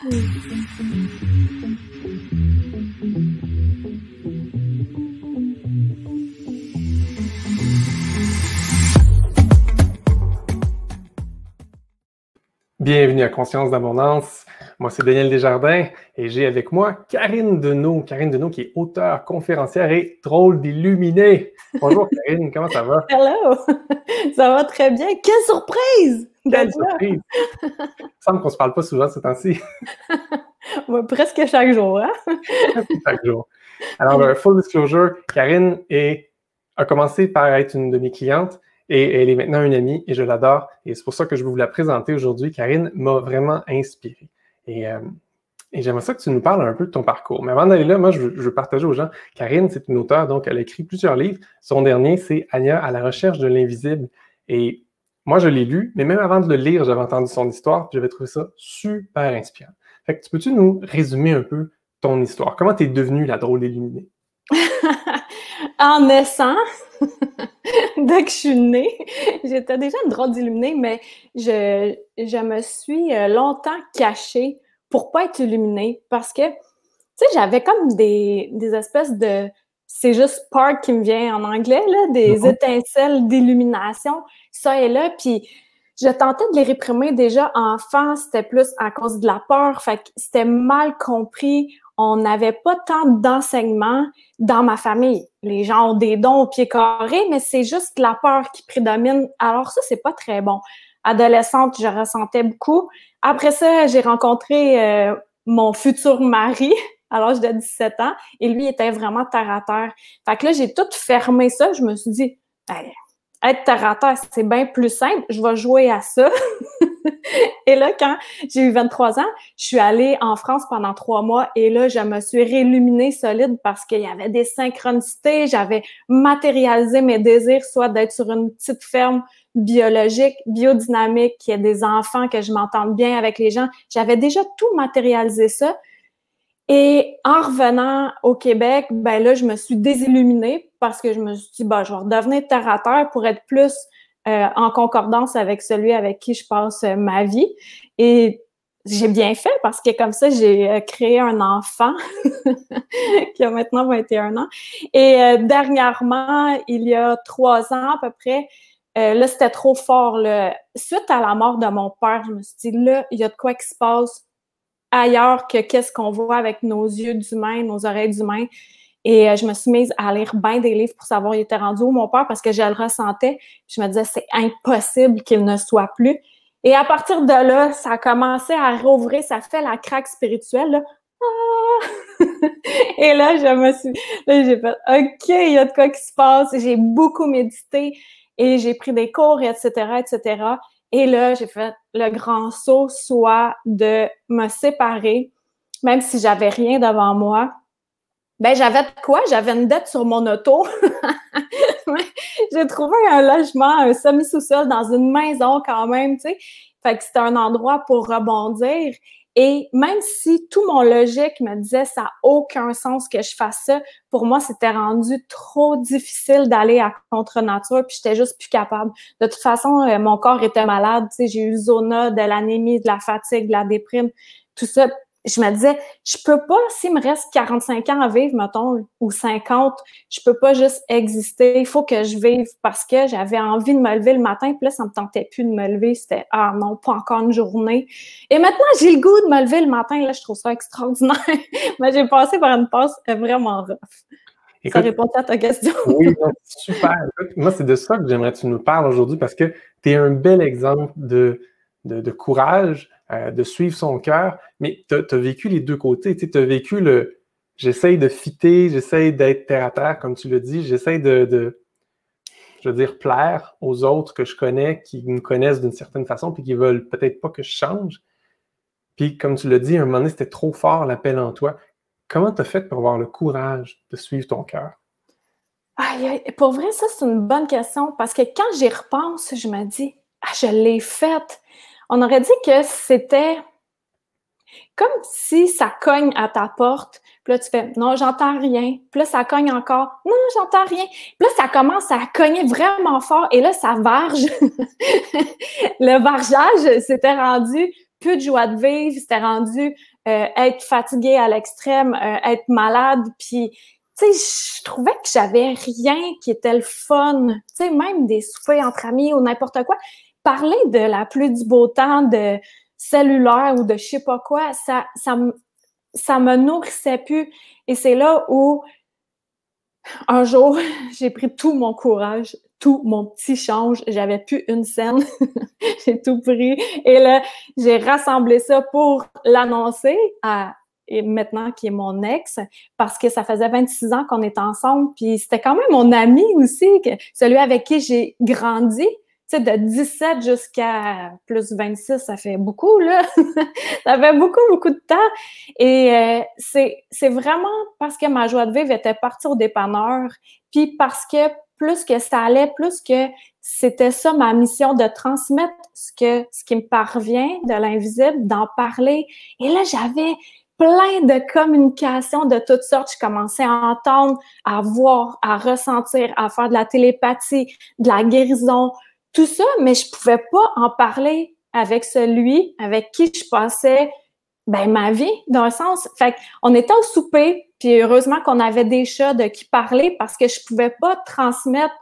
Bienvenue à Conscience d'Abondance. Moi, c'est Daniel Desjardins et j'ai avec moi Karine Deneau. Karine Deneau qui est auteure, conférencière et drôle d'illuminée. Bonjour Karine, comment ça va? Hello! Ça va très bien. Quelle surprise! Quelle surprise! Il me semble qu'on ne se parle pas souvent ces temps-ci. Ouais, presque chaque jour, hein? Presque chaque jour. Alors, full disclosure, Karine a commencé par être une de mes clientes. Et elle est maintenant une amie et je l'adore. Et c'est pour ça que je veux vous la présenter aujourd'hui. Karine m'a vraiment inspiré. Et j'aimerais ça que tu nous parles un peu de ton parcours. Mais avant d'aller là, moi, je veux partager aux gens. Karine, c'est une auteure, donc elle a écrit plusieurs livres. Son dernier, c'est Anya à la recherche de l'invisible. Et moi, je l'ai lu, mais même avant de le lire, j'avais entendu son histoire, puis j'avais trouvé ça super inspirant. Fait que peux-tu nous résumer un peu ton histoire? Comment tu es devenue la drôle illuminée? En naissant, dès que je suis née, j'étais déjà une drôle d'illuminée, mais je me suis longtemps cachée pour pas être illuminée parce que, tu sais, j'avais comme des espèces de... C'est juste spark qui me vient en anglais, là, des étincelles d'illumination, ça et là, puis je tentais de les réprimer déjà enfant, c'était plus à cause de la peur, fait que c'était mal compris. On n'avait pas tant d'enseignements dans ma famille. Les gens ont des dons au pied carré, mais c'est juste la peur qui prédomine. Alors ça, c'est pas très bon. Adolescente, je ressentais beaucoup. Après ça, j'ai rencontré mon futur mari à l'âge de 17 ans et lui était vraiment terre à terre. Fait que là, j'ai tout fermé ça. Je me suis dit, hey, être terre à terre, c'est bien plus simple. Je vais jouer à ça. Et là, quand j'ai eu 23 ans, je suis allée en France pendant 3 mois et là, je me suis réilluminée solide parce qu'il y avait des synchronicités. J'avais matérialisé mes désirs, soit d'être sur une petite ferme biologique, biodynamique, qu'il y ait des enfants, que je m'entende bien avec les gens. J'avais déjà tout matérialisé ça. Et en revenant au Québec, ben là, je me suis désilluminée parce que je me suis dit, ben, je vais redevenir terre à terre pour être plus en concordance avec celui avec qui je passe ma vie. Et j'ai bien fait parce que comme ça, j'ai créé un enfant qui a maintenant 21 ans. Et dernièrement, il y a 3 ans à peu près, là, c'était trop fort. Là. Suite à la mort de mon père, je me suis dit, là, il y a de quoi qui se passe ailleurs que qu'est-ce qu'on voit avec nos yeux d'humain, nos oreilles d'humain. Et je me suis mise à lire bien des livres pour savoir il était rendu où mon père parce que je le ressentais. Je me disais, c'est impossible qu'il ne soit plus. Et à partir de là, ça a commencé à rouvrir, ça fait la craque spirituelle. Là. Ah! Et là, là, j'ai fait, OK, il y a de quoi qui se passe. J'ai beaucoup médité et j'ai pris des cours, etc., etc. Et là, j'ai fait le grand saut, soit de me séparer, même si j'avais rien devant moi. Ben, j'avais de quoi? J'avais une dette sur mon auto. J'ai trouvé un logement, un semi-sous-sol dans une maison quand même, tu sais. Fait que c'était un endroit pour rebondir. Et même si tout mon logique me disait ça n'a aucun sens que je fasse ça, pour moi, c'était rendu trop difficile d'aller à contre-nature, puis j'étais juste plus capable. De toute façon, mon corps était malade, tu sais, j'ai eu zona, de l'anémie, de la fatigue, de la déprime, tout ça. Je me disais, je peux pas, s'il me reste 45 ans à vivre, mettons, ou 50, je peux pas juste exister. Il faut que je vive parce que j'avais envie de me lever le matin, puis là, ça me tentait plus de me lever. C'était, ah non, pas encore une journée. Et maintenant, j'ai le goût de me lever le matin. Là, je trouve ça extraordinaire. Mais j'ai passé par une passe vraiment rough. Écoute, ça répond à ta question. Oui, super. Écoute, moi, c'est de ça que j'aimerais que tu nous parles aujourd'hui parce que tu es un bel exemple de courage, de suivre son cœur, mais tu as vécu les deux côtés. Tu as vécu j'essaye de fitter, j'essaye d'être terre à terre, comme tu le dis, j'essaye je veux dire, plaire aux autres que je connais, qui me connaissent d'une certaine façon, puis qui veulent peut-être pas que je change. Puis, comme tu l'as dit, à un moment donné, c'était trop fort l'appel en toi. Comment tu as fait pour avoir le courage de suivre ton cœur? Pour vrai, ça, c'est une bonne question parce que quand j'y repense, je me dis, je l'ai faite. On aurait dit que c'était comme si ça cogne à ta porte. Puis là, tu fais « Non, j'entends rien ». Puis là, ça cogne encore « Non, j'entends rien ». Puis là, ça commence à cogner vraiment fort et là, ça varge. Le vargeage, c'était rendu plus de joie de vivre, c'était rendu être fatiguée à l'extrême, être malade, puis tu sais, je trouvais que j'avais rien qui était le fun. Tu sais, même des soupers entre amis ou n'importe quoi. Parler de la pluie du beau temps, de cellulaire ou de je sais pas quoi, ça me nourrissait plus. Et c'est là où, un jour, j'ai pris tout mon courage, tout mon petit change. J'avais plus une scène. J'ai tout pris. Et là, j'ai rassemblé ça pour l'annoncer à et maintenant qui est mon ex, parce que ça faisait 26 ans qu'on était ensemble, puis c'était quand même mon ami aussi, celui avec qui j'ai grandi. Tu sais, de 17 jusqu'à plus 26, ça fait beaucoup, là. Ça fait beaucoup, beaucoup de temps. Et c'est vraiment parce que ma joie de vivre était partie au dépanneur, puis parce que ça allait, plus que c'était ça ma mission, de transmettre ce qui me parvient de l'invisible, d'en parler. Et là, j'avais plein de communications de toutes sortes. Je commençais à entendre, à voir, à ressentir, à faire de la télépathie, de la guérison, tout ça, mais je pouvais pas en parler avec celui avec qui je passais ma vie, d'un sens. Fait qu'on était au souper, puis heureusement qu'on avait des chats de qui parler parce que je pouvais pas transmettre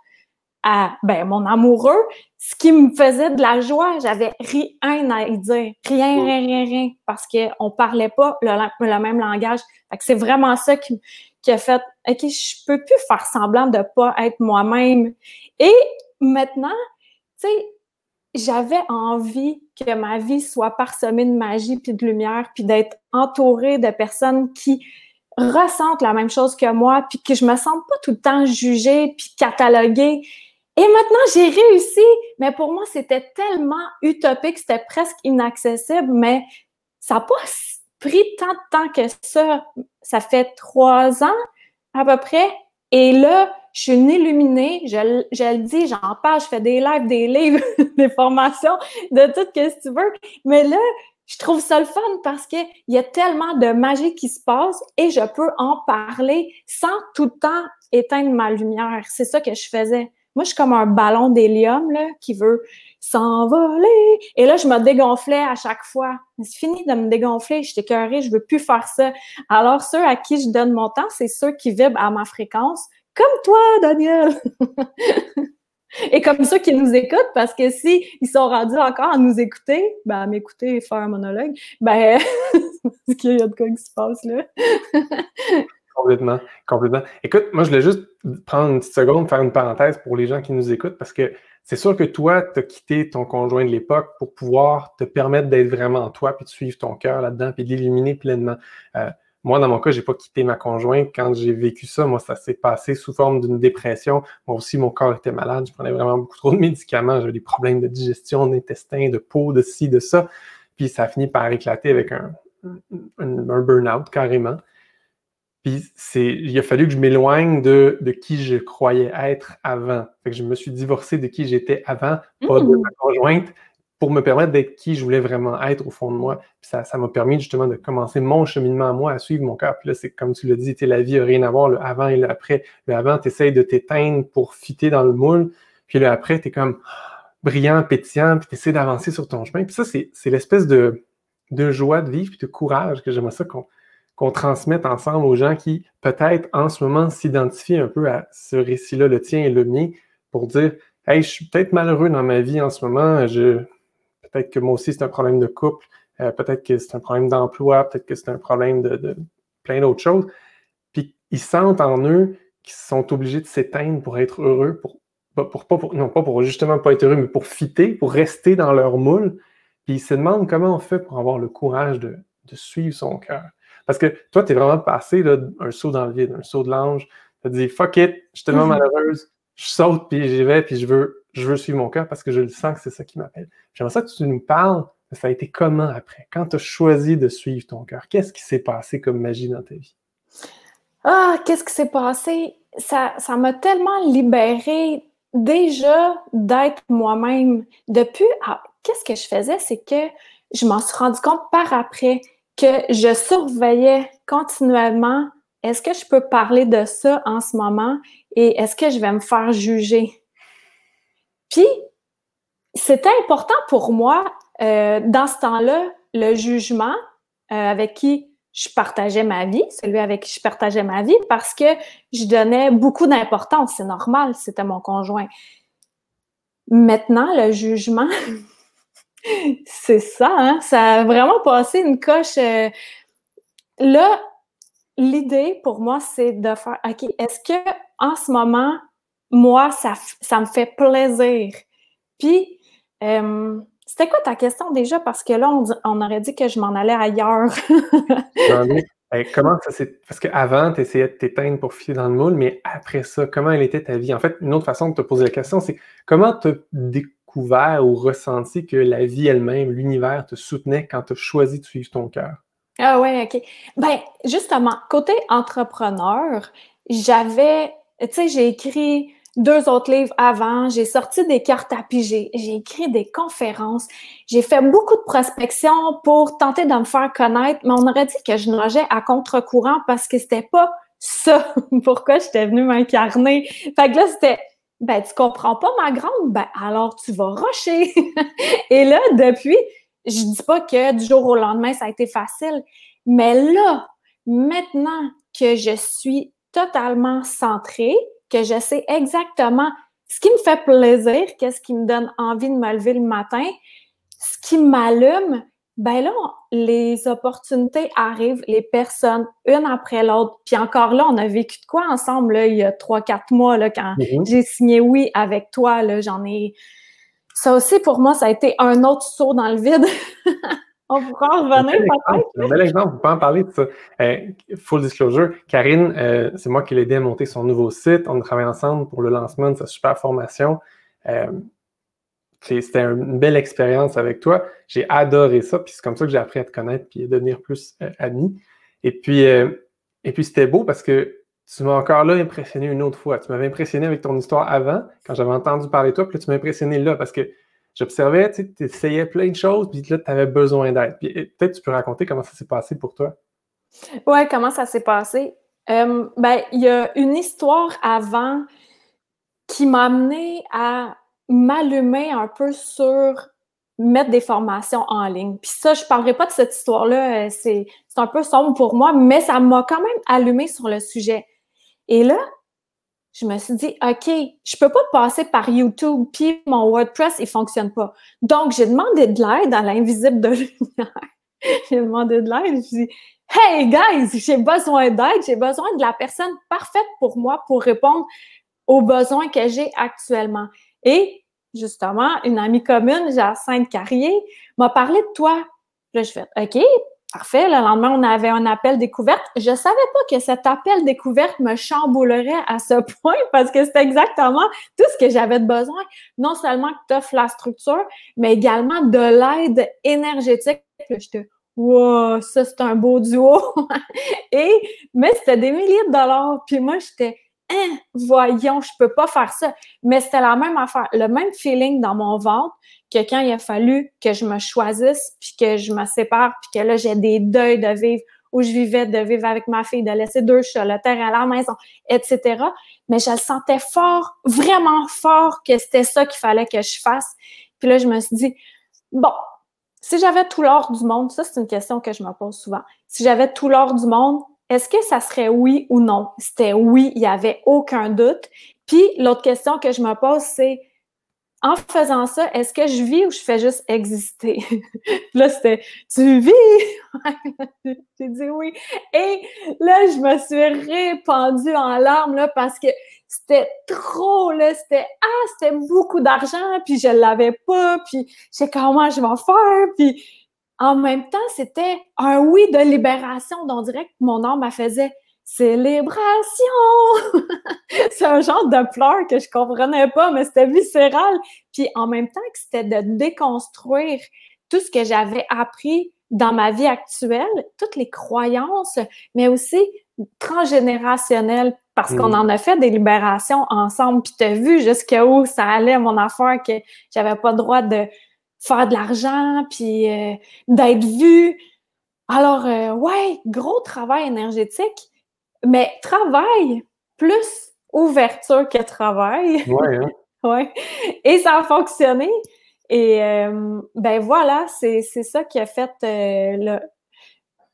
à mon amoureux ce qui me faisait de la joie. J'avais rien à y dire. Rien. Parce qu'on parlait pas le même langage. Fait que c'est vraiment ça qui a fait, OK, je peux plus faire semblant de pas être moi-même. Et maintenant, tu sais, j'avais envie que ma vie soit parsemée de magie puis de lumière, puis d'être entourée de personnes qui ressentent la même chose que moi, puis que je me sente pas tout le temps jugée puis cataloguée. Et maintenant, j'ai réussi, mais pour moi, c'était tellement utopique, c'était presque inaccessible, mais ça n'a pas pris tant de temps que ça. Ça fait 3 ans à peu près, et là, je suis une illuminée, je le dis, j'en parle, je fais des lives, des livres, des formations, de tout ce que tu veux. Mais là, je trouve ça le fun parce qu'il y a tellement de magie qui se passe et je peux en parler sans tout le temps éteindre ma lumière. C'est ça que je faisais. Moi, je suis comme un ballon d'hélium là, qui veut s'envoler. Et là, je me dégonflais à chaque fois. Mais c'est fini de me dégonfler, je suis écœurée, je veux plus faire ça. Alors, ceux à qui je donne mon temps, c'est ceux qui vibrent à ma fréquence, comme toi, Daniel! Et comme ceux qui nous écoutent, parce que si ils sont rendus encore à nous écouter, à m'écouter et faire un monologue, c'est qu'il y a de quoi qui se passe là. Complètement, complètement. Écoute, moi, je voulais juste prendre une petite seconde, faire une parenthèse pour les gens qui nous écoutent, parce que c'est sûr que toi, tu as quitté ton conjoint de l'époque pour pouvoir te permettre d'être vraiment toi, puis de suivre ton cœur là-dedans, puis de l'illuminer pleinement. Moi, dans mon cas, j'ai pas quitté ma conjointe. Quand j'ai vécu ça, moi, ça s'est passé sous forme d'une dépression. Moi aussi, mon corps était malade. Je prenais vraiment beaucoup trop de médicaments. J'avais des problèmes de digestion, d'intestin, de peau, de ci, de ça. Puis ça a fini par éclater avec un burn-out carrément. Puis il a fallu que je m'éloigne de qui je croyais être avant. Fait que je me suis divorcé de qui j'étais avant, pas de ma conjointe, pour me permettre d'être qui je voulais vraiment être au fond de moi. Puis ça m'a permis justement de commencer mon cheminement à moi, à suivre mon cœur. Puis là, c'est comme tu l'as dit, la vie n'a rien à voir, le avant et le après. Le avant, tu essaies de t'éteindre pour fitter dans le moule. Puis le après, tu es comme brillant, pétillant, puis tu essaies d'avancer sur ton chemin. Puis ça, c'est l'espèce de joie de vivre, puis de courage que j'aimerais ça qu'on transmette ensemble aux gens qui, peut-être, en ce moment, s'identifient un peu à ce récit-là, le tien et le mien, pour dire « Hey, je suis peut-être malheureux dans ma vie en ce moment, peut-être que moi aussi, c'est un problème de couple, peut-être que c'est un problème d'emploi, peut-être que c'est un problème de plein d'autres choses. » Puis ils sentent en eux qu'ils sont obligés de s'éteindre pour être heureux, non pas pour justement pas être heureux, mais pour fitter, pour rester dans leur moule. Puis ils se demandent comment on fait pour avoir le courage de suivre son cœur. Parce que toi, tu es vraiment passé là, un saut dans le vide, un saut de l'ange. Tu as dit « Fuck it, je suis tellement malheureuse, je saute, puis j'y vais, puis je veux suivre mon cœur parce que je le sens que c'est ça qui m'appelle. » J'aimerais ça que tu nous parles, ça a été comment après? Quand tu as choisi de suivre ton cœur, qu'est-ce qui s'est passé comme magie dans ta vie? Ah, qu'est-ce qui s'est passé? Ça m'a tellement libérée déjà d'être moi-même. Qu'est-ce que je faisais? C'est que je m'en suis rendu compte par après que je surveillais continuellement. Est-ce que je peux parler de ça en ce moment et est-ce que je vais me faire juger? Puis, c'était important pour moi, dans ce temps-là, le jugement, avec qui je partageais ma vie, celui avec qui je partageais ma vie, parce que je donnais beaucoup d'importance. C'est normal, c'était mon conjoint. Maintenant, le jugement, c'est ça, hein? Ça a vraiment passé une coche. Là, l'idée pour moi, c'est de faire, OK, est-ce que en ce moment, moi, ça me fait plaisir? Puis, c'était quoi ta question déjà? Parce que là, on aurait dit que je m'en allais ailleurs. Demandais, comment ça s'est parce qu'avant, tu essayais de t'éteindre pour filer dans le moule, mais après ça, comment elle était ta vie? En fait, une autre façon de te poser la question, c'est comment tu as découvert ou ressenti que la vie elle-même, l'univers te soutenait quand tu as choisi de suivre ton cœur? Ah ouais, OK. Ben, justement, côté entrepreneur, j'avais, tu sais, j'ai écrit 2 autres livres avant, j'ai sorti des cartes à piger, j'ai écrit des conférences, j'ai fait beaucoup de prospection pour tenter de me faire connaître, mais on aurait dit que je nageais à contre-courant parce que c'était pas ça pourquoi j'étais venue m'incarner. Fait que là, c'était, ben, tu comprends pas ma grande? Ben, alors tu vas rusher. Et là, depuis, je dis pas que du jour au lendemain, ça a été facile, mais là, maintenant que je suis totalement centrée, que je sais exactement ce qui me fait plaisir, qu'est-ce qui me donne envie de me lever le matin, ce qui m'allume, ben là, les opportunités arrivent, les personnes, une après l'autre. Puis encore là, on a vécu de quoi ensemble, là, il y a 3-4 mois, là, quand Mhm. j'ai signé oui avec toi, là, ça aussi, pour moi, ça a été un autre saut dans le vide. On pourra en revenir peut-être. Un bel exemple, vous pouvez en parler de ça. Full disclosure, Karine, c'est moi qui l'ai aidé à monter son nouveau site. On travaille ensemble pour le lancement de sa super formation. Euh, C'était une belle expérience avec toi. J'ai adoré ça, puis c'est comme ça que j'ai appris à te connaître puis à devenir plus amis. Et puis, euh, et puis c'était beau parce que tu m'as encore là impressionné une autre fois. Tu m'avais impressionné avec ton histoire avant, quand j'avais entendu parler de toi, puis là, tu m'as impressionné là parce que j'observais, tu essayais plein de choses, puis là, tu avais besoin d'aide. Puis peut-être tu peux raconter comment ça s'est passé pour toi. Ouais, comment ça s'est passé? Ben, il y a une histoire avant qui m'a amené à m'allumer un peu sur mettre des formations en ligne. Puis ça, je parlerai pas de cette histoire-là, c'est un peu sombre pour moi, mais ça m'a quand même allumé sur le sujet. Et là, je me suis dit, OK, je peux pas passer par YouTube, puis mon WordPress, il fonctionne pas. Donc, j'ai demandé de l'aide à l'invisible de lumière. J'ai demandé de l'aide. Je dis, hey guys, j'ai besoin d'aide, j'ai besoin de la personne parfaite pour moi pour répondre aux besoins que j'ai actuellement. Et justement, une amie commune, Jacinthe Carrier, m'a parlé de toi. Là, je fais, OK, parfait. Le lendemain, on avait un appel découverte. Je savais pas que cet appel découverte me chamboulerait à ce point parce que c'était exactement tout ce que j'avais de besoin. Non seulement que tu offres la structure, mais également de l'aide énergétique. Là, j'étais, wow, ça, c'est un beau duo. Mais c'était des milliers de dollars. Puis moi, j'étais, hein, voyons, je peux pas faire ça. Mais c'était la même affaire, le même feeling dans mon ventre que quand il a fallu que je me choisisse, puis que je me sépare, puis que là, j'ai des deuils de vivre où je vivais, de vivre avec ma fille, de laisser 2 chats, le terrain à la maison, etc. Mais je le sentais fort, vraiment fort que c'était ça qu'il fallait que je fasse. Puis là, je me suis dit, bon, si j'avais tout l'or du monde, ça, c'est une question que je me pose souvent. Si j'avais tout l'or du monde, est-ce que ça serait oui ou non? C'était oui, il n'y avait aucun doute. Puis l'autre question que je me pose, c'est en faisant ça, est-ce que je vis ou je fais juste exister? Là, c'était tu vis? J'ai dit oui. Et là, je me suis répandue en larmes là, parce que c'était trop, là. C'était beaucoup d'argent, puis je l'avais pas, puis je sais comment je vais faire, puis en même temps, c'était un oui de libération. On dirait que mon âme me faisait célébration! C'est un genre de pleurs que je comprenais pas, mais c'était viscéral. Puis en même temps que c'était de déconstruire tout ce que j'avais appris dans ma vie actuelle, toutes les croyances, mais aussi transgénérationnelles, parce qu'on en a fait des libérations ensemble. Puis t'as vu jusqu'où ça allait, mon affaire, que j'avais pas le droit de faire de l'argent, puis d'être vue. Alors, ouais, gros travail énergétique, mais travail plus ouverture que travail. Ouais, hein? Ouais. Et ça a fonctionné. Et ben voilà, c'est ça qui a fait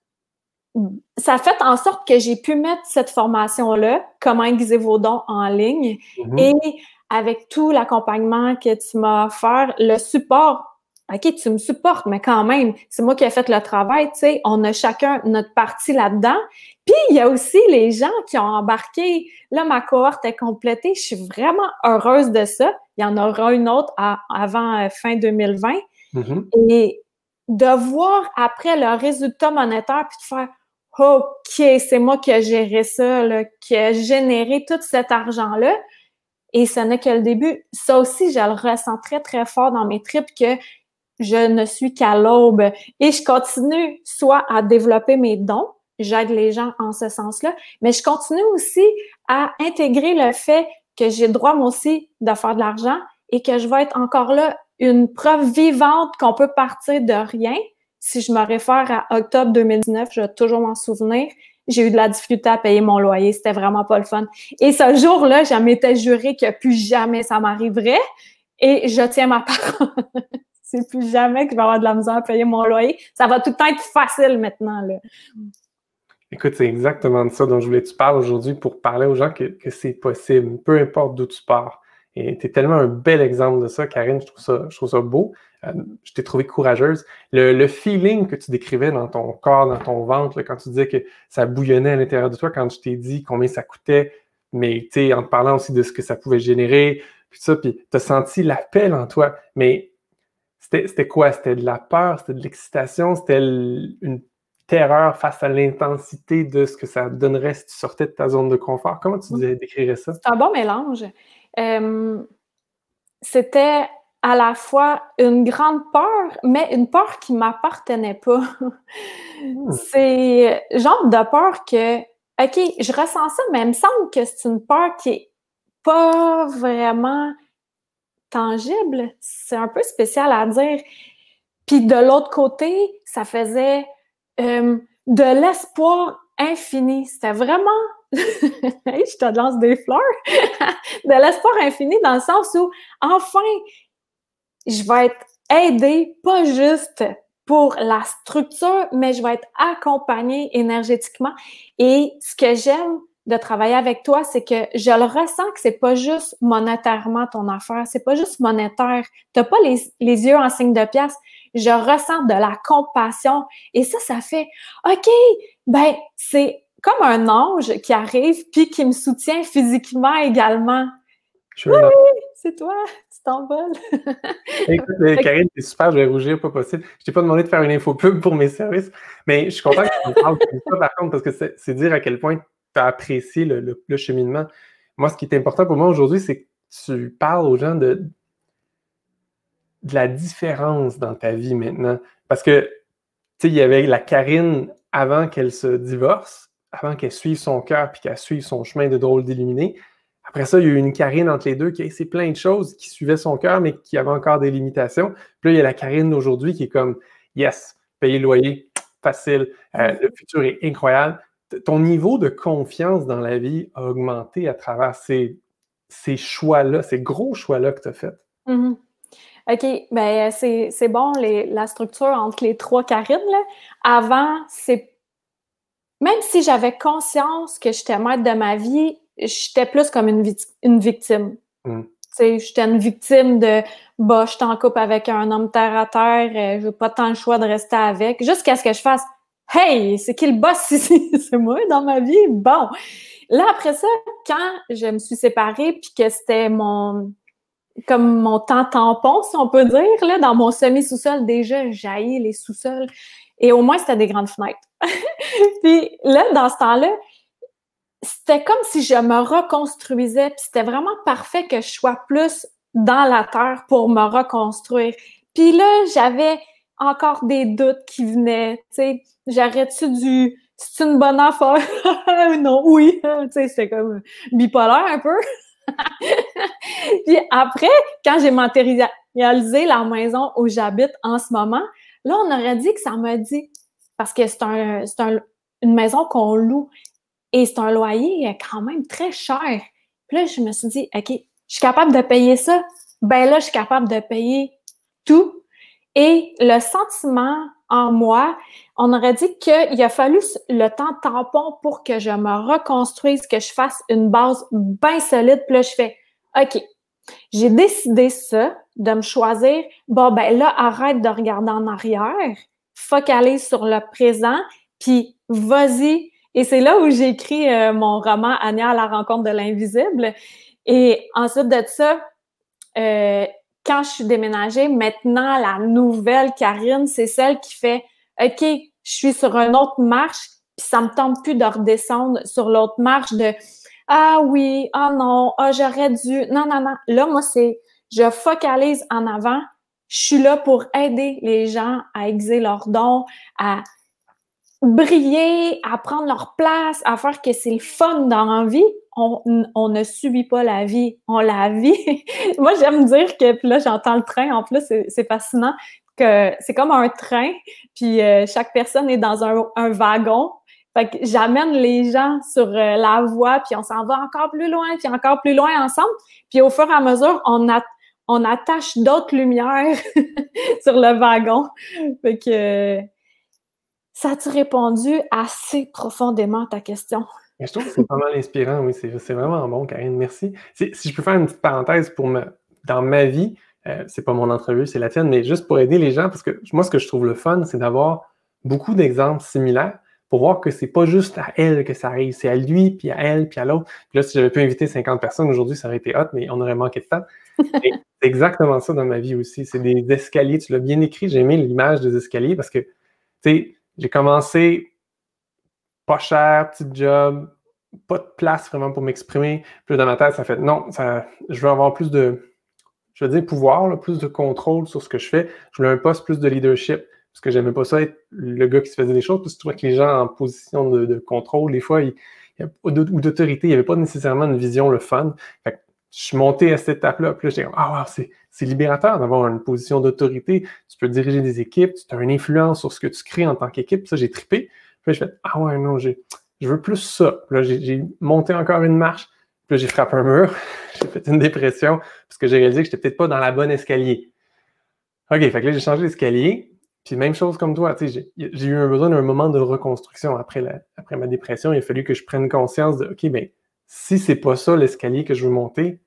ça a fait en sorte que j'ai pu mettre cette formation-là, comment aiguiser vos dons en ligne, et avec tout l'accompagnement que tu m'as offert, le support. OK, tu me supportes, mais quand même, c'est moi qui ai fait le travail, tu sais, on a chacun notre partie là-dedans. Puis, il y a aussi les gens qui ont embarqué. Là, ma cohorte est complétée. Je suis vraiment heureuse de ça. Il y en aura une autre avant fin 2020. Et de voir après le résultat monétaire, puis de faire « OK, c'est moi qui ai géré ça, là, qui ai généré tout cet argent-là. » Et ce n'est que le début. Ça aussi, je le ressens très, très fort dans mes tripes que je ne suis qu'à l'aube et je continue soit à développer mes dons, j'aide les gens en ce sens-là, mais je continue aussi à intégrer le fait que j'ai le droit, moi aussi, de faire de l'argent et que je vais être encore là une preuve vivante qu'on peut partir de rien. Si je me réfère à octobre 2019, je vais toujours m'en souvenir, j'ai eu de la difficulté à payer mon loyer, c'était vraiment pas le fun. Et ce jour-là, je m'étais juré que plus jamais ça m'arriverait et je tiens ma parole. C'est plus jamais que je vais avoir de la misère à payer mon loyer. Ça va tout le temps être facile maintenant, là. Écoute, c'est exactement de ça dont je voulais que tu parles aujourd'hui pour parler aux gens que c'est possible, peu importe d'où tu pars. Et tu es tellement un bel exemple de ça, Karine, je trouve ça beau. Je t'ai trouvé courageuse. Le feeling que tu décrivais dans ton corps, dans ton ventre, là, quand tu disais que ça bouillonnait à l'intérieur de toi, quand je t'ai dit combien ça coûtait, mais tu sais, en te parlant aussi de ce que ça pouvait générer, puis ça, puis tu as senti l'appel en toi, mais c'était quoi? C'était de la peur, c'était de l'excitation, c'était une terreur face à l'intensité de ce que ça donnerait si tu sortais de ta zone de confort. Comment tu décrirais ça? C'est un bon mélange. C'était à la fois une grande peur, mais une peur qui m'appartenait pas. C'est genre de peur que, OK, je ressens ça, mais il me semble que c'est une peur qui est pas vraiment tangible. C'est un peu spécial à dire. Puis de l'autre côté, ça faisait de l'espoir infini. C'était vraiment, hey, je te lance des fleurs, de l'espoir infini dans le sens où, enfin, je vais être aidée, pas juste pour la structure, mais je vais être accompagnée énergétiquement. Et ce que j'aime de travailler avec toi, c'est que je le ressens que c'est pas juste monétairement ton affaire, c'est pas juste monétaire. T'as pas les yeux en signe de pièce. Je ressens de la compassion et ça fait OK, ben c'est comme un ange qui arrive puis qui me soutient physiquement également. Sure Oui, c'est toi, tu t'envoles. Écoute, Karine, c'est super, je vais rougir, pas possible. Je t'ai pas demandé de faire une infopub pour mes services, mais je suis content que tu me parles de ça, par contre, parce que c'est dire à quel point tu as apprécié le cheminement. Moi, ce qui est important pour moi aujourd'hui, c'est que tu parles aux gens de la différence dans ta vie maintenant. Parce que, tu sais, il y avait la Karine avant qu'elle se divorce, avant qu'elle suive son cœur puis qu'elle suive son chemin de drôle d'illuminé. Après ça, il y a eu une Karine entre les deux qui a essayé plein de choses, qui suivait son cœur, mais qui avait encore des limitations. Puis là, il y a la Karine d'aujourd'hui qui est comme yes, payer le loyer, facile, le futur est incroyable. Ton niveau de confiance dans la vie a augmenté à travers ces choix-là, ces gros choix-là que tu as faits. Mm-hmm. OK, ben c'est bon, la structure entre les trois Karines, là. Avant, même si j'avais conscience que j'étais maître de ma vie, j'étais plus comme une victime. Tu sais, j'étais une victime de bah, je suis en couple avec un homme terre à terre, j'ai pas tant le choix de rester avec, jusqu'à ce que je fasse hey, c'est qui le boss ici? C'est moi dans ma vie? Bon. Là, après ça, quand je me suis séparée puis que c'était comme mon temps tampon, si on peut dire, là, dans mon semi-sous-sol, déjà, j'haïs les sous-sols. Et au moins, c'était des grandes fenêtres. Puis là, dans ce temps-là, c'était comme si je me reconstruisais. Puis c'était vraiment parfait que je sois plus dans la terre pour me reconstruire. Puis là, j'avais encore des doutes qui venaient. Tu sais, j'arrête-tu c'est une bonne affaire? Non, oui. Tu sais, c'était comme bipolaire un peu. Puis après, quand j'ai matérialisé la maison où j'habite en ce moment, là, on aurait dit que ça m'a dit, parce que c'est une maison qu'on loue et c'est un loyer quand même très cher. Puis là, je me suis dit, OK, je suis capable de payer ça. Ben là, je suis capable de payer tout. Et le sentiment en moi. On aurait dit qu'il a fallu le temps tampon pour que je me reconstruise, que je fasse une base bien solide. Puis là, je fais « OK, j'ai décidé ça, de me choisir. Bon, ben là, arrête de regarder en arrière, focalise sur le présent, puis vas-y. » Et c'est là où j'ai écrit mon roman « Anya à la rencontre de l'invisible ». Et ensuite de ça, quand je suis déménagée, maintenant, la nouvelle Karine, c'est celle qui fait « OK, je suis sur une autre marche, puis ça me tente plus de redescendre sur l'autre marche de « Ah oui, ah non, ah j'aurais dû… » Non, non, non. Là, moi, c'est « Je focalise en avant. Je suis là pour aider les gens à aiguiser leurs dons, à briller, à prendre leur place, à faire que c'est le fun dans la vie. » On ne subit pas la vie, on la vit. Moi, j'aime dire que, puis là, j'entends le train, en plus, c'est fascinant, que c'est comme un train, puis chaque personne est dans un wagon. Fait que j'amène les gens sur la voie, puis on s'en va encore plus loin, puis encore plus loin ensemble. Puis au fur et à mesure, on attache d'autres lumières sur le wagon. Fait que ça a-tu répondu assez profondément à ta question? Mais je trouve que c'est pas mal inspirant, oui, c'est vraiment bon, Karine, merci. Si je peux faire une petite parenthèse dans ma vie, c'est pas mon entrevue, c'est la tienne, mais juste pour aider les gens, parce que moi, ce que je trouve le fun, c'est d'avoir beaucoup d'exemples similaires pour voir que c'est pas juste à elle que ça arrive, c'est à lui, puis à elle, puis à l'autre. Puis là, si j'avais pu inviter 50 personnes aujourd'hui, ça aurait été hot, mais on aurait manqué de temps. Et c'est exactement ça dans ma vie aussi. C'est des escaliers, tu l'as bien écrit, j'ai aimé l'image des escaliers parce que, tu sais, j'ai commencé pas cher, petit job, pas de place vraiment pour m'exprimer. Puis dans ma tête, ça fait non, je veux avoir plus de, je veux dire pouvoir, là, plus de contrôle sur ce que je fais. Je voulais un poste plus de leadership, parce que j'aimais pas ça être le gars qui se faisait des choses, parce que je trouvais que les gens en position de contrôle, des fois, ou d'autorité, il n'y avait pas nécessairement une vision, le fun. Fait que je suis monté à cette étape-là, puis là, j'étais comme, ah wow, c'est libérateur d'avoir une position d'autorité. Tu peux diriger des équipes, tu as une influence sur ce que tu crées en tant qu'équipe. Ça, j'ai trippé. Puis là, j'ai fait, ah ouais, non, je veux plus ça. Puis là, j'ai monté encore une marche. Puis là, j'ai frappé un mur. J'ai fait une dépression parce que j'ai réalisé que j'étais peut-être pas dans la bonne escalier. OK, fait que là, j'ai changé d'escalier. Puis même chose comme toi, tu sais, j'ai eu besoin d'un moment de reconstruction après ma dépression. Il a fallu que je prenne conscience de, OK, ben si c'est pas ça l'escalier que je veux monter,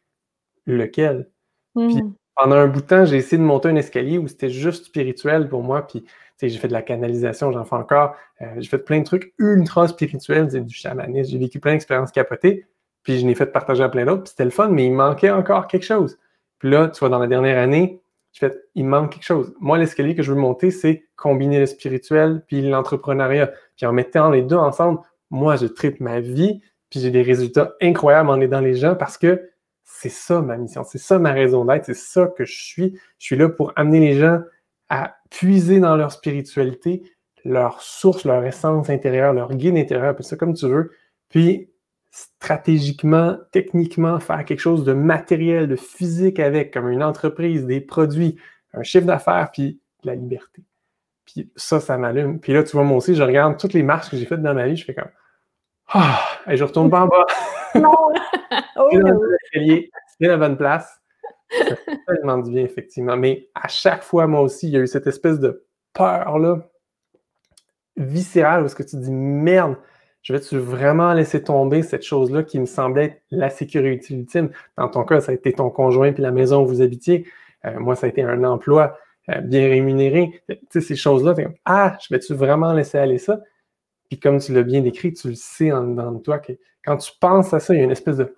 lequel? Puis pendant un bout de temps, j'ai essayé de monter un escalier où c'était juste spirituel pour moi. Puis j'ai fait de la canalisation, j'en fais encore. J'ai fait plein de trucs ultra spirituels, du chamanisme. J'ai vécu plein d'expériences capotées. Puis je l'ai fait partager à plein d'autres. Puis c'était le fun, mais il manquait encore quelque chose. Puis là, tu vois, dans la dernière année, j'ai fait, il manque quelque chose. Moi, l'escalier que je veux monter, c'est combiner le spirituel puis l'entrepreneuriat. Puis en mettant les deux ensemble, moi, je tripe ma vie. Puis j'ai des résultats incroyables en aidant les gens parce que c'est ça ma mission, c'est ça ma raison d'être, c'est ça que je suis. Je suis là pour amener les gens à puiser dans leur spiritualité, leur source, leur essence intérieure, leur guide intérieur, appelle ça comme tu veux, puis stratégiquement, techniquement, faire quelque chose de matériel, de physique avec, comme une entreprise, des produits, un chiffre d'affaires, puis de la liberté. Puis ça m'allume. Puis là, tu vois, moi aussi, je regarde toutes les marches que j'ai faites dans ma vie, je fais comme « Ah! Et je retourne pas en bas! » Non! C'est dans l'escalier, c'est la bonne place. Ça fait tellement du bien, effectivement. Mais à chaque fois, moi aussi, il y a eu cette espèce de peur-là, viscérale, où est-ce que tu te dis « Merde! Je vais-tu vraiment laisser tomber cette chose-là qui me semblait être la sécurité ultime? » Dans ton cas, ça a été ton conjoint puis la maison où vous habitiez. Moi, ça a été un emploi bien rémunéré. Tu sais, ces choses-là, t'es comme « Ah! Je vais-tu vraiment laisser aller ça? » Puis comme tu l'as bien décrit, tu le sais en dedans de toi que quand tu penses à ça, il y a une espèce de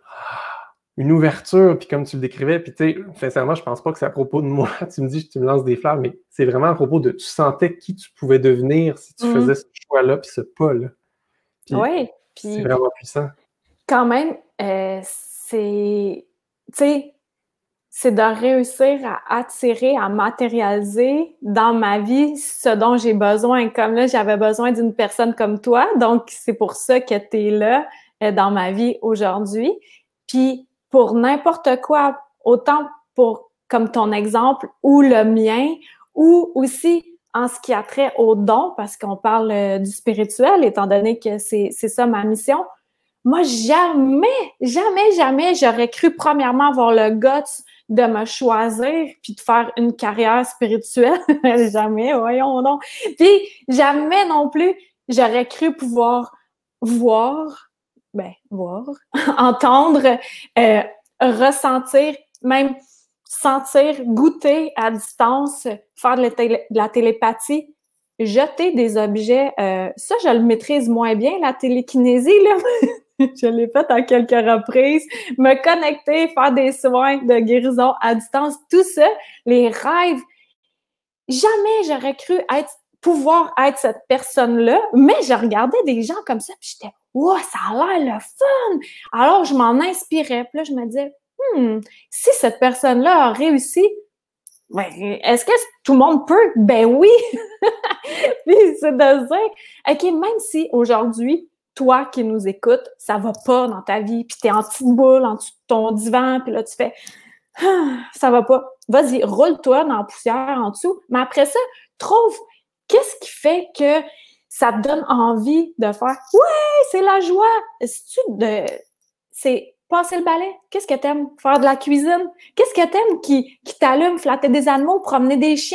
une ouverture, puis comme tu le décrivais, puis tu sais, sincèrement, je pense pas que c'est à propos de moi. Tu me dis, tu me lances des fleurs, mais c'est vraiment à propos de tu sentais qui tu pouvais devenir si tu faisais ce choix-là, puis ce pas-là. Oui, puis c'est vraiment puissant. Quand même, c'est, tu sais, c'est de réussir à attirer, à matérialiser dans ma vie ce dont j'ai besoin. Comme là, j'avais besoin d'une personne comme toi, donc c'est pour ça que tu es là dans ma vie aujourd'hui. Puis pour n'importe quoi, autant pour comme ton exemple ou le mien, ou aussi en ce qui a trait au don, parce qu'on parle du spirituel, étant donné que c'est ça ma mission. Moi, jamais j'aurais cru premièrement avoir le guts de me choisir puis de faire une carrière spirituelle. Jamais, voyons donc. Puis jamais non plus, j'aurais cru pouvoir voir, entendre, ressentir, même sentir, goûter à distance, faire de la télépathie, jeter des objets. Ça, je le maîtrise moins bien, la télékinésie, là. Je l'ai fait à quelques reprises. Me connecter, faire des soins de guérison à distance, tout ça, les rêves. Jamais j'aurais cru pouvoir être cette personne-là, mais je regardais des gens comme ça, puis j'étais « Wow, ça a l'air le fun! » Alors, je m'en inspirais. Puis là, je me disais « Si cette personne-là a réussi, ben, est-ce que tout le monde peut? Ben oui! » Puis c'est de dire « OK, même si aujourd'hui, toi qui nous écoutes, ça va pas dans ta vie, puis t'es en petite boule, en dessous de ton divan, puis là, tu fais « ça va pas. » Vas-y, roule-toi dans la poussière en dessous. Mais après ça, trouve qu'est-ce qui fait que ça te donne envie de faire « Ouais, c'est la joie! » C'est passer le balai. Qu'est-ce que t'aimes? Faire de la cuisine. Qu'est-ce que t'aimes qui t'allume? Flatter des animaux, promener des chiens,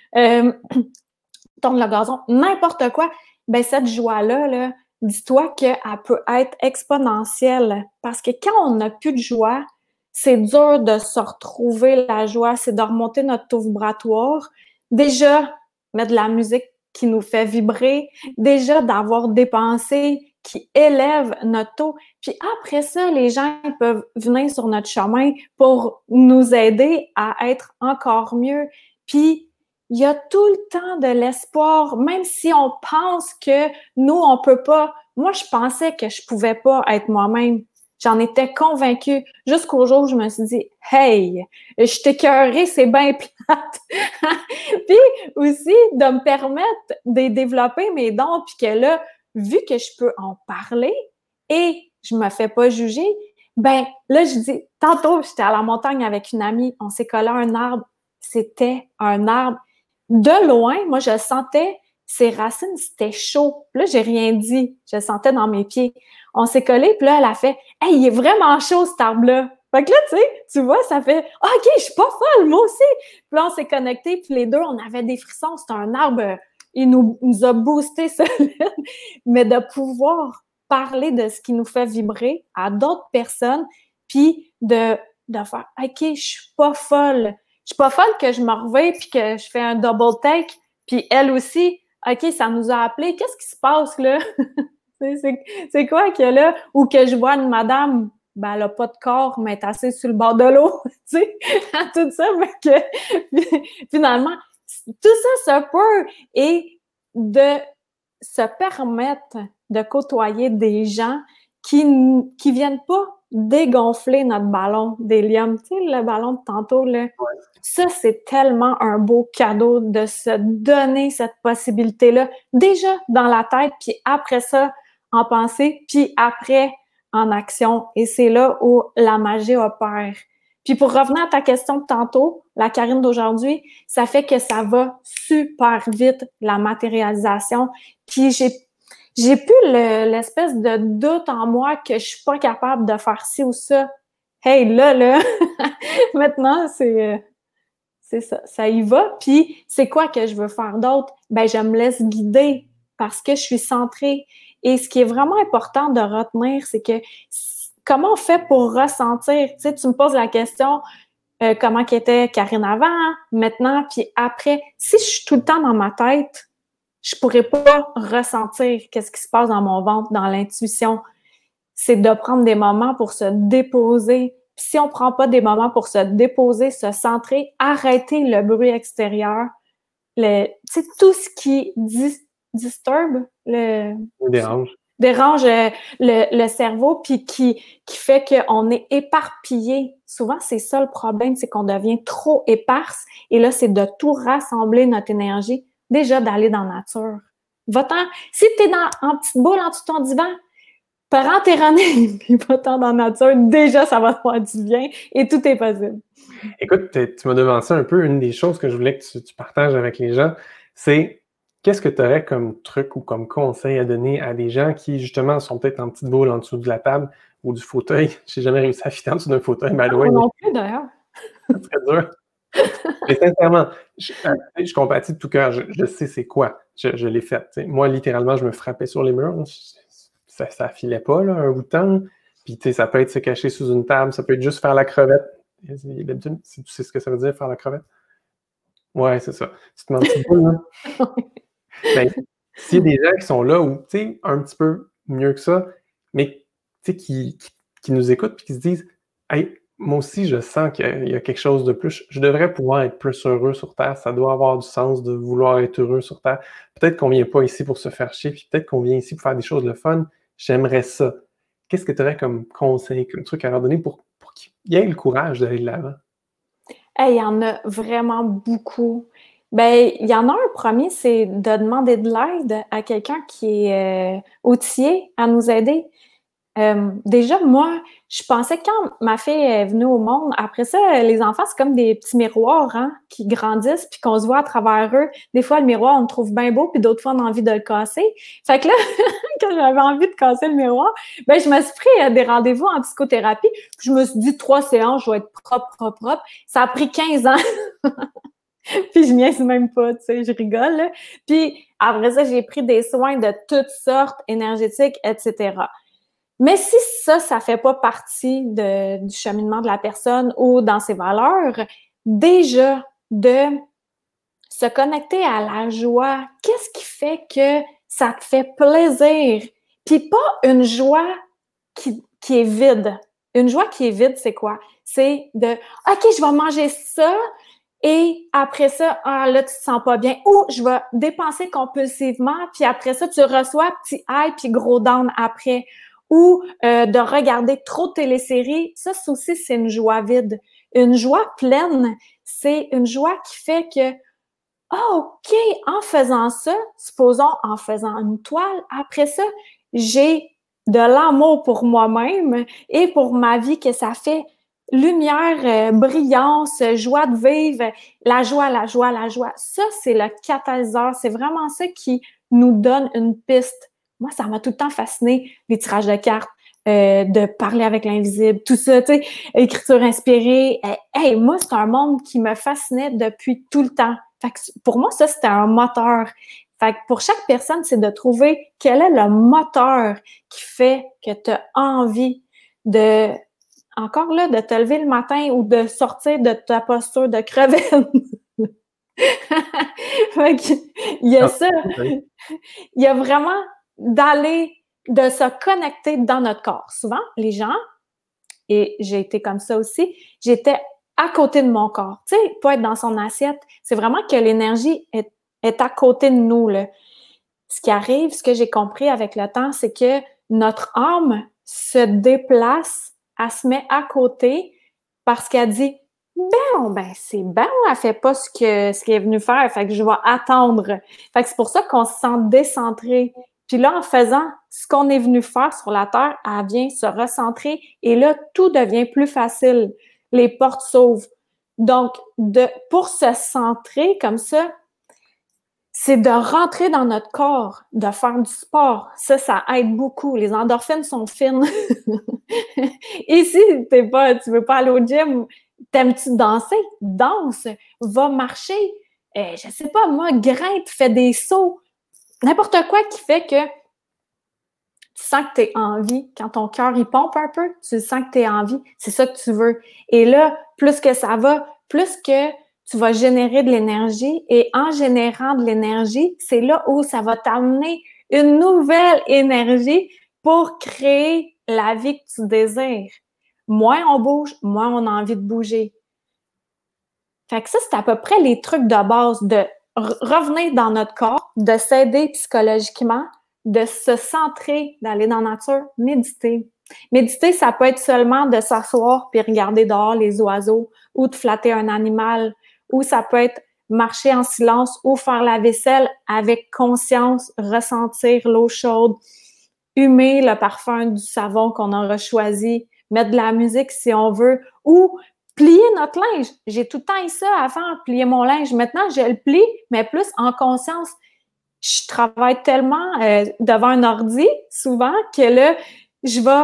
tondre le gazon, n'importe quoi. Ben cette joie-là, là, dis-toi qu'elle peut être exponentielle. Parce que quand on n'a plus de joie, c'est dur de se retrouver la joie, c'est de remonter notre taux vibratoire. Déjà, mettre de la musique qui nous fait vibrer, déjà d'avoir des pensées qui élèvent notre taux. Puis après ça, les gens peuvent venir sur notre chemin pour nous aider à être encore mieux. Puis il y a tout le temps de l'espoir, même si on pense que nous, on peut pas. Moi, je pensais que je pouvais pas être moi-même. J'en étais convaincue jusqu'au jour où je me suis dit « Hey, je t'ai écœurée, c'est bien plate! » Puis aussi, de me permettre de développer mes dons, puis que là, vu que je peux en parler et je me fais pas juger, ben là, je dis, tantôt, j'étais à la montagne avec une amie, on s'est collé à un arbre, c'était un arbre. De loin, moi, je sentais ses racines, c'était chaud. Puis là, j'ai rien dit, je le sentais dans mes pieds. On s'est collé, puis là, elle a fait « Hey, il est vraiment chaud, cet arbre-là! » Fait que là, tu vois, ça fait « OK, je suis pas folle, moi aussi! » Puis là, on s'est connectés, puis les deux, on avait des frissons. C'était un arbre, il nous a boosté solide. Mais de pouvoir parler de ce qui nous fait vibrer à d'autres personnes, puis de faire « OK, je suis pas folle. Je suis pas folle que je me réveille puis que je fais un double take. Puis elle aussi, OK, ça nous a appelé. Qu'est-ce qui se passe là? C'est quoi qu'il y a là? Ou que je vois une madame, ben, elle a pas de corps, mais elle est assise sur le bord de l'eau. Tu sais, tout ça, mais que finalement, tout ça se peut. Et de se permettre de côtoyer des gens qui viennent pas dégonfler notre ballon d'hélium. Tu sais, le ballon de tantôt, là. Ouais. Ça, c'est tellement un beau cadeau de se donner cette possibilité-là, déjà dans la tête, puis après ça, en pensée, puis après, en action. Et c'est là où la magie opère. Puis pour revenir à ta question de tantôt, la Karine d'aujourd'hui, ça fait que ça va super vite, la matérialisation. Puis j'ai plus l'espèce de doute en moi que je suis pas capable de faire ci ou ça. Hey, là, maintenant, c'est ça, ça y va. Puis c'est quoi que je veux faire d'autre? Ben, je me laisse guider parce que je suis centrée. Et ce qui est vraiment important de retenir, c'est que comment on fait pour ressentir? Tu sais, tu me poses la question, comment qu'était Karine avant, maintenant, puis après. Si je suis tout le temps dans ma tête, je pourrais pas ressentir qu'est-ce qui se passe dans mon ventre, dans l'intuition. C'est de prendre des moments pour se déposer. Puis si on prend pas des moments pour se déposer, se centrer, arrêter le bruit extérieur, tu sais, tout ce qui disturbe, dérange le cerveau, puis qui fait qu'on est éparpillé. Souvent, c'est ça le problème, c'est qu'on devient trop éparse. Et là, c'est de tout rassembler notre énergie. Déjà, d'aller dans la nature. Va-t'en. Si tu es en petite boule en dessous de ton divan, prends tes running, puis va-t'en dans la nature. Déjà, ça va te faire du bien et tout est possible. Écoute, tu m'as devancé un peu. Une des choses que je voulais que tu partages avec les gens, c'est qu'est-ce que tu aurais comme truc ou comme conseil à donner à des gens qui, justement, sont peut-être en petite boule en dessous de la table ou du fauteuil. J'ai jamais réussi à fitter en dessous d'un fauteuil, Moi non plus, d'ailleurs. Ça serait dur. Mais sincèrement, je compatis de tout cœur. Je sais c'est quoi. Je l'ai fait. T'sais. Moi, littéralement, je me frappais sur les murs. Ça filait pas, là, un bout de temps. Puis, tu sais, ça peut être se cacher sous une table. Ça peut être juste faire la crevette. D'habitude, tu sais ce que ça veut dire, faire la crevette? Ouais, c'est ça. Tu te mets une petite boule, là. Ben, s'il y a des gens qui sont là ou, tu sais, un petit peu mieux que ça, mais, tu sais, qui nous écoutent puis qui se disent, hey, moi aussi, je sens qu'il y a quelque chose de plus. Je devrais pouvoir être plus heureux sur Terre. Ça doit avoir du sens de vouloir être heureux sur Terre. Peut-être qu'on vient pas ici pour se faire chier, puis peut-être qu'on vient ici pour faire des choses de fun. J'aimerais ça. Qu'est-ce que tu aurais comme conseil, comme truc à leur donner pour qu'il y ait le courage d'aller de l'avant? Hey, il y en a vraiment beaucoup. Ben, il y en a un premier, c'est de demander de l'aide à quelqu'un qui est outillé à nous aider. Déjà, moi, je pensais que quand ma fille est venue au monde, après ça, les enfants, c'est comme des petits miroirs, hein, qui grandissent puis qu'on se voit à travers eux. Des fois, le miroir, on le trouve bien beau, puis d'autres fois, on a envie de le casser. Fait que là, quand j'avais envie de casser le miroir, ben, je me suis pris des rendez-vous en psychothérapie. Puis je me suis dit, 3 séances, je vais être propre. Ça a pris 15 ans. Puis je niaise même pas, tu sais, je rigole, là. Puis après ça, j'ai pris des soins de toutes sortes, énergétiques, etc. Mais si ça fait pas partie du cheminement de la personne ou dans ses valeurs, déjà de se connecter à la joie, qu'est-ce qui fait que ça te fait plaisir? Puis pas une joie qui est vide. Une joie qui est vide, c'est quoi? C'est de « OK, je vais manger ça » et après ça, ah là, tu te sens pas bien. Ou je vais dépenser compulsivement, puis après ça, tu reçois petit high puis gros down après. Ou de regarder trop de téléséries. Ça aussi, c'est une joie vide. Une joie pleine, c'est une joie qui fait que ah, OK, en faisant ça, supposons en faisant une toile, après ça, j'ai de l'amour pour moi-même et pour ma vie que ça fait lumière, brillance, joie de vivre, la joie. Ça, c'est le catalyseur. C'est vraiment ça qui nous donne une piste. Moi, ça m'a tout le temps fasciné, les tirages de cartes, de parler avec l'invisible, tout ça, tu sais, écriture inspirée. Hey, moi, c'est un monde qui me fascinait depuis tout le temps. Fait que pour moi, ça, c'était un moteur. Fait que pour chaque personne, c'est de trouver quel est le moteur qui fait que tu as envie de, encore là, de te lever le matin ou de sortir de ta posture de crevette. Fait que, il y a ça. Il y a vraiment de se connecter dans notre corps. Souvent, les gens, et j'ai été comme ça aussi, j'étais à côté de mon corps. Tu sais, pas être dans son assiette. C'est vraiment que l'énergie est à côté de nous, là. Ce qui arrive, ce que j'ai compris avec le temps, c'est que notre âme se déplace, elle se met à côté parce qu'elle dit ben, c'est bon, elle fait pas ce qu'elle est venue faire, fait que je vais attendre. Fait que c'est pour ça qu'on se sent décentré. Puis là, en faisant ce qu'on est venu faire sur la Terre, elle vient se recentrer et là, tout devient plus facile. Les portes s'ouvrent. Donc, pour se centrer comme ça, c'est de rentrer dans notre corps, de faire du sport. Ça aide beaucoup. Les endorphines sont fines. Et si tu veux pas aller au gym, t'aimes-tu danser? Danse, va marcher. Je sais pas, moi, grimpe, fais des sauts. N'importe quoi qui fait que tu sens que tu es en vie. Quand ton cœur, il pompe un peu, tu sens que tu es en vie. C'est ça que tu veux. Et là, plus que ça va, plus que tu vas générer de l'énergie. Et en générant de l'énergie, c'est là où ça va t'amener une nouvelle énergie pour créer la vie que tu désires. Moins on bouge, moins on a envie de bouger. Fait que ça, c'est à peu près les trucs de base de revenir dans notre corps, de s'aider psychologiquement, de se centrer, d'aller dans la nature, méditer. Méditer, ça peut être seulement de s'asseoir puis regarder dehors les oiseaux ou de flatter un animal, ou ça peut être marcher en silence ou faire la vaisselle avec conscience, ressentir l'eau chaude, humer le parfum du savon qu'on aura choisi, mettre de la musique si on veut, ou plier notre linge. J'ai tout le temps eu ça avant, plier mon linge. Maintenant, je le plie, mais plus en conscience. Je travaille tellement devant un ordi, souvent, que là, je vais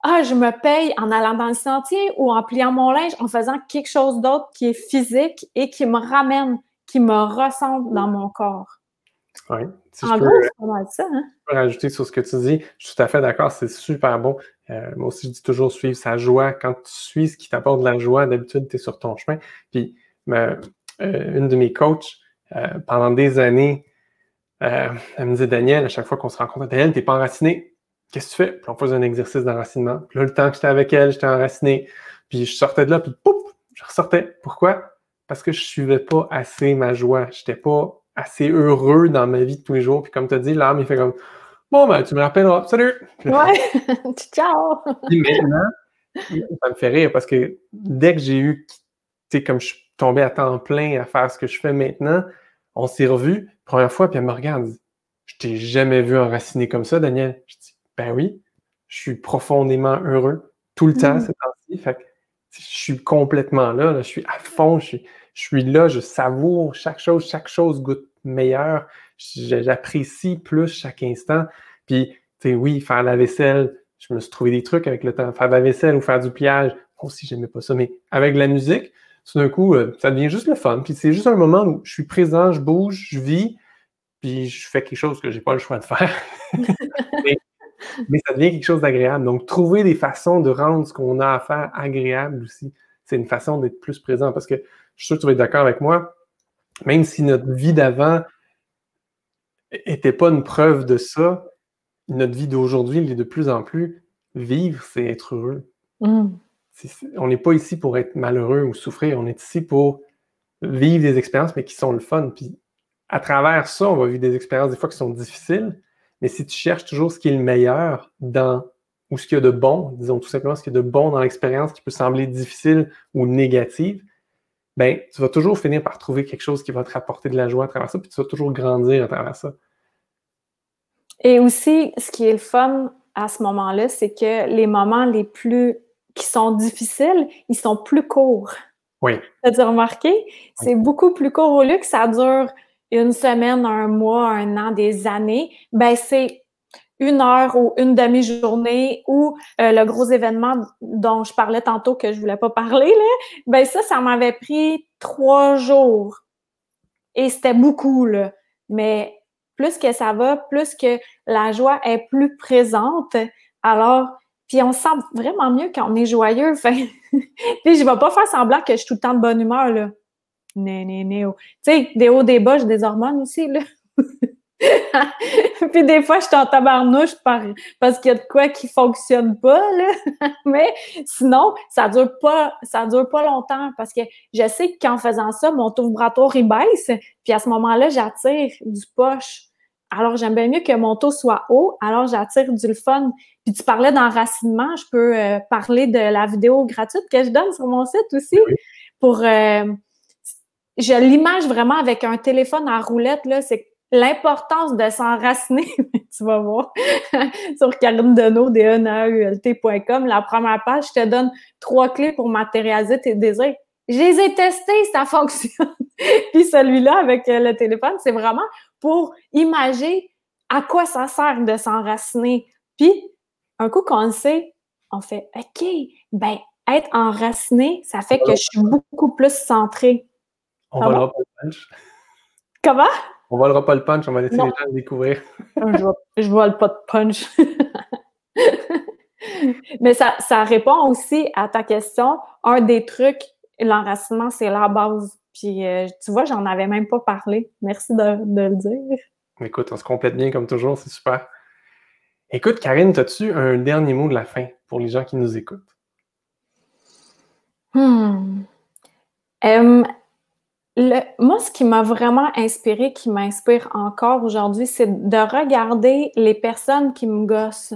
ah, je me paye en allant dans le sentier ou en pliant mon linge, en faisant quelque chose d'autre qui est physique et qui me ramène, qui me ressemble dans mon corps. Oui. Si je En peux, gros, c'est pas mal ça, hein? rajouter sur ce que tu dis, je suis tout à fait d'accord, c'est super bon. Moi aussi, je dis toujours suivre sa joie. Quand tu suis ce qui t'apporte de la joie, d'habitude, tu es sur ton chemin. Puis, une de mes coachs, pendant des années, elle me disait, Daniel, à chaque fois qu'on se rencontre, Daniel, t'es pas enraciné. Qu'est-ce que tu fais? Puis on faisait un exercice d'enracinement. Puis là, le temps que j'étais avec elle, j'étais enraciné. Puis je sortais de là, puis pouf, je ressortais. Pourquoi? Parce que je suivais pas assez ma joie. J'étais pas assez heureux dans ma vie de tous les jours. Puis comme tu as dit, l'âme, il fait comme, bon, ben, tu me rappelleras. Salut! Ouais! Ciao! Puis maintenant, ça me fait rire parce que dès que j'ai eu, tu sais, comme je suis tombé à temps plein à faire ce que je fais maintenant, on s'est revus, première fois, puis elle me regarde, elle dit, je t'ai jamais vu enraciné comme ça, Daniel. Je dis, ben oui, je suis profondément heureux tout le temps ces temps-ci. Fait que je suis complètement là, je suis à fond, je suis là, je savoure chaque chose goûte meilleur, j'apprécie plus chaque instant. Puis, tu sais, oui, faire la vaisselle, je me suis trouvé des trucs avec le temps. Faire de la vaisselle ou faire du pliage, moi aussi, j'aimais pas ça. Mais avec la musique, tout d'un coup, ça devient juste le fun. Puis c'est juste un moment où je suis présent, je bouge, je vis, puis je fais quelque chose que j'ai pas le choix de faire. mais, mais ça devient quelque chose d'agréable. Donc, trouver des façons de rendre ce qu'on a à faire agréable aussi, c'est une façon d'être plus présent. Parce que je suis sûr que tu vas être d'accord avec moi, même si notre vie d'avant était pas une preuve de ça, notre vie d'aujourd'hui, elle est de plus en plus. Vivre, c'est être heureux. Mm. On n'est pas ici pour être malheureux ou souffrir, on est ici pour vivre des expériences, mais qui sont le fun. Puis à travers ça, on va vivre des expériences des fois qui sont difficiles, mais si tu cherches toujours ce qui est le meilleur dans, ou ce qu'il y a de bon, disons tout simplement ce qu'il y a de bon dans l'expérience qui peut sembler difficile ou négative, ben tu vas toujours finir par trouver quelque chose qui va te rapporter de la joie à travers ça, puis tu vas toujours grandir à travers ça. Et aussi, ce qui est le fun à ce moment-là, c'est que les moments qui sont difficiles, ils sont plus courts. Oui. T'as-tu remarqué? C'est beaucoup plus court. Au lieu que ça dure une semaine, un mois, un an, des années, ben c'est 1 heure ou une demi-journée ou le gros événement dont je parlais tantôt que je voulais pas parler, là, ben ça m'avait pris 3 jours. Et c'était beaucoup, là. Mais plus que ça va, plus que la joie est plus présente. Alors, puis on se sent vraiment mieux quand on est joyeux. Fait, puis je vais pas faire semblant que je suis tout le temps de bonne humeur, là. Tu sais, des hauts, des bas, j'ai des hormones aussi, là. Puis des fois, je suis en tabarnouche parce qu'il y a de quoi qui fonctionne pas, là. Mais sinon, ça dure pas longtemps parce que je sais qu'en faisant ça, mon taux vibratoire, il baisse. Puis à ce moment-là, j'attire du poche. Alors, j'aime bien mieux que mon taux soit haut. Alors, j'attire du fun. Puis tu parlais d'enracinement. Je peux parler de la vidéo gratuite que je donne sur mon site aussi Oui. pour... je l'image vraiment avec un téléphone à roulette, là. C'est l'importance de s'enraciner, tu vas voir, sur Karine Deneau, denault.com, la première page, je te donne 3 clés pour matérialiser tes désirs. Je les ai testés, ça fonctionne. Puis celui-là, avec le téléphone, c'est vraiment pour imager à quoi ça sert de s'enraciner. Puis, un coup qu'on le sait, on fait « OK, ben être enraciné, ça fait que je suis beaucoup plus centrée. » On volera pas le punch. Comment? On volera pas le punch, on va laisser Non. les gens le découvrir. Je vole pas de punch. Mais ça répond aussi à ta question. Un des trucs, l'enracinement, c'est la base. Puis, tu vois, j'en avais même pas parlé. Merci de le dire. Écoute, on se complète bien comme toujours, c'est super. Écoute, Karine, as-tu un dernier mot de la fin pour les gens qui nous écoutent? Moi, ce qui m'a vraiment inspiré, qui m'inspire encore aujourd'hui, c'est de regarder les personnes qui me gossent.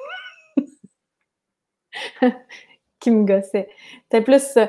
Qui me gossaient. C'était plus ça.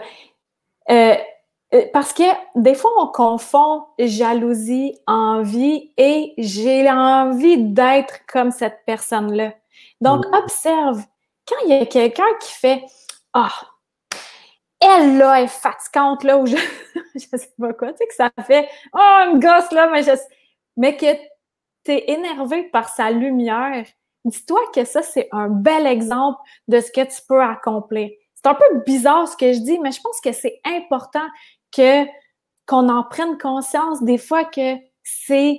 Parce que des fois, on confond jalousie, envie, et j'ai envie d'être comme cette personne-là. Donc, observe. Quand il y a quelqu'un qui fait « Ah, elle, là, est fatigante, là, ou je sais pas quoi, tu sais, que ça fait « Oh, une gosse, là, mais que t'es énervé par sa lumière, dis-toi que ça, c'est un bel exemple de ce que tu peux accomplir. C'est un peu bizarre ce que je dis, mais je pense que c'est important qu'on en prenne conscience des fois que c'est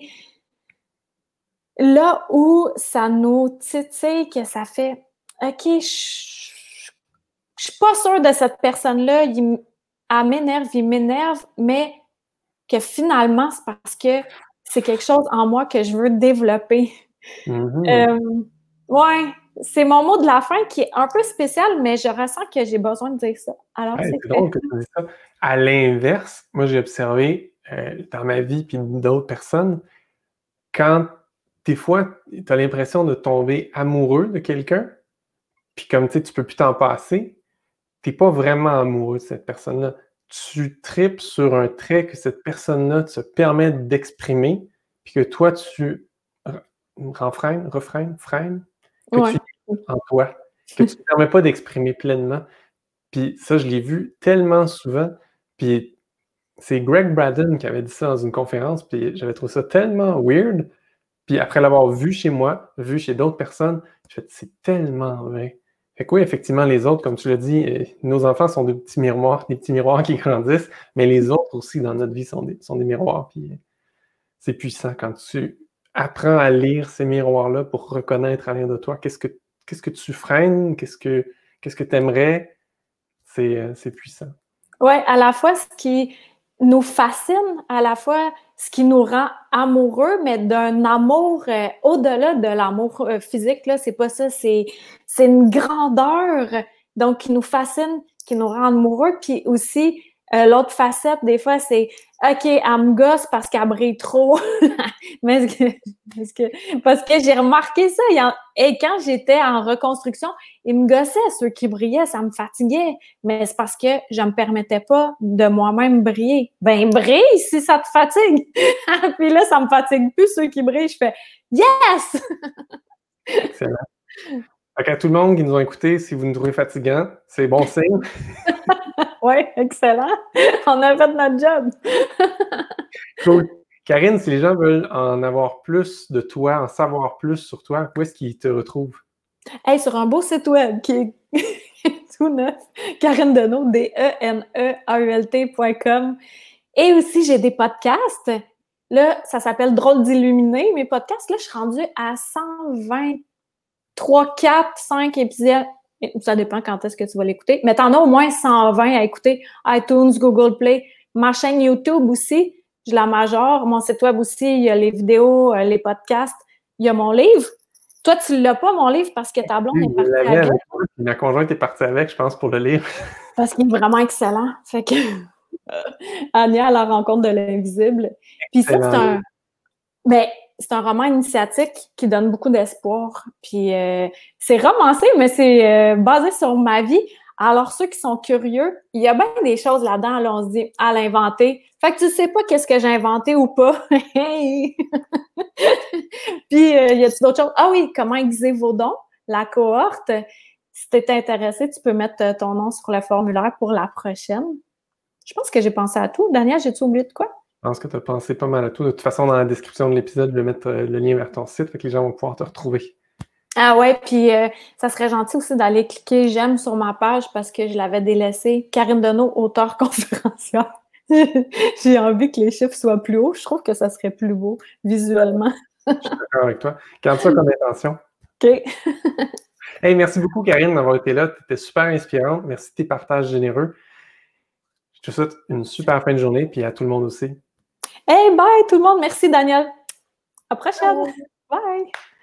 là où ça nous titille, que ça fait « OK, je suis pas sûre de cette personne-là, elle m'énerve, mais que finalement, c'est parce que c'est quelque chose en moi que je veux développer. » Ouais, c'est mon mot de la fin qui est un peu spécial, mais je ressens que j'ai besoin de dire ça. Alors, Ouais, c'est c'est fait. drôle que tu dises ça. À l'inverse, moi, j'ai observé dans ma vie puis d'autres personnes, quand des fois, tu as l'impression de tomber amoureux de quelqu'un, puis comme tu sais, tu peux plus t'en passer, t'es pas vraiment amoureux de cette personne-là. Tu tripes sur un trait que cette personne-là te permet d'exprimer, puis que toi, tu freines, que Ouais. tu en toi, que tu te permets pas d'exprimer pleinement. Puis ça, je l'ai vu tellement souvent. Puis c'est Greg Braden qui avait dit ça dans une conférence, puis j'avais trouvé ça tellement weird. Puis après l'avoir vu chez moi, vu chez d'autres personnes, je fait c'est tellement vrai. Fait que oui, effectivement, les autres, comme tu l'as dit, nos enfants sont des petits miroirs qui grandissent, mais les autres aussi dans notre vie sont des miroirs. Puis c'est puissant quand tu apprends à lire ces miroirs-là pour reconnaître à l'intérieur de toi qu'est-ce que tu freines, qu'est-ce que tu aimerais. C'est puissant. Ouais, à la fois ce qui nous fascine, à la fois ce qui nous rend amoureux, mais d'un amour au-delà de l'amour physique, là, c'est pas ça, c'est une grandeur, donc qui nous fascine, qui nous rend amoureux, puis aussi l'autre facette, des fois, c'est OK, elle me gosse parce qu'elle brille trop. Mais parce que j'ai remarqué ça. Et quand j'étais en reconstruction, ils me gossaient, ceux qui brillaient, ça me fatiguait. Mais c'est parce que je me permettais pas de moi-même briller. Ben, brille si ça te fatigue. Puis là, ça me fatigue plus, ceux qui brillent. Je fais yes! Excellent. Fait à tout le monde qui nous a écoutés, si vous nous trouvez fatigants, c'est bon signe. Oui, excellent. On a fait notre job. Cool. Karine, si les gens veulent en avoir plus de toi, en savoir plus sur toi, où est-ce qu'ils te retrouvent? Hey, sur un beau site web qui est tout neuf, Karine Deneault, DENEAULT.com. Et aussi, j'ai des podcasts. Là, ça s'appelle Drôle d'illuminé. Mes podcasts, là, je suis rendue à 123, 4, 5 épisodes. Ça dépend quand est-ce que tu vas l'écouter. Mais t'en as au moins 120 à écouter. iTunes, Google Play. Ma chaîne YouTube aussi, je la majore. Mon site web aussi, il y a les vidéos, les podcasts. Il y a mon livre. Toi, tu l'as pas, mon livre, parce que ta blonde est partie avec. Ma conjointe est partie avec, je pense, pour le lire. Parce qu'il est vraiment excellent. Fait que Anya à la rencontre de l'invisible. Puis ça, c'est un roman initiatique qui donne beaucoup d'espoir. Puis c'est romancé, mais c'est basé sur ma vie. Alors, ceux qui sont curieux, il y a bien des choses là-dedans, là, on se dit, à l'inventer. Fait que tu sais pas qu'est-ce que j'ai inventé ou pas. Puis, y a-t-il d'autres choses? Ah oui, comment aiguiser vos dons? La cohorte. Si tu es intéressé, tu peux mettre ton nom sur le formulaire pour la prochaine. Je pense que j'ai pensé à tout. Daniel, j'ai-tu oublié de quoi? Je pense que tu as pensé pas mal à tout. De toute façon, dans la description de l'épisode, je vais mettre le lien vers ton site, fait que les gens vont pouvoir te retrouver. Ah ouais, puis ça serait gentil aussi d'aller cliquer j'aime sur ma page parce que je l'avais délaissée. Karine Deneault, auteure conférencière. J'ai envie que les chiffres soient plus hauts. Je trouve que ça serait plus beau visuellement. Je suis d'accord avec toi. Garde ça comme intention. OK. Hey, merci beaucoup, Karine, d'avoir été là. Tu étais super inspirante. Merci de tes partages généreux. Je te souhaite une super fin de journée, puis à tout le monde aussi. Hey, bye tout le monde. Merci, Daniel. À la prochaine. Bye.